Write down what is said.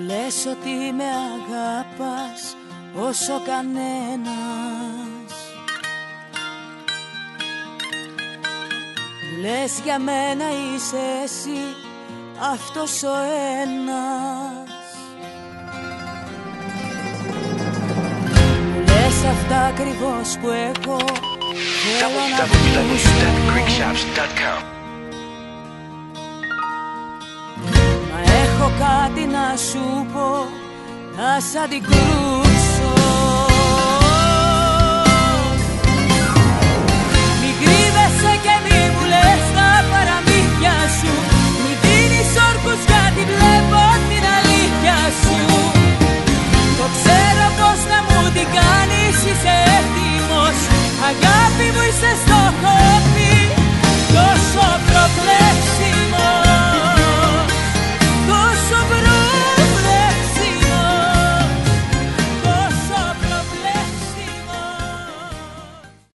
λες ότι με αγάπας όσο κανένας. Μου λες για μένα είσαι εσύ αυτός ο ένας. Μου λες αυτά ακριβώς που έχω θέλω να ακούσω. Μα έχω κάτι να σου πω, να σ' αντικρούσω.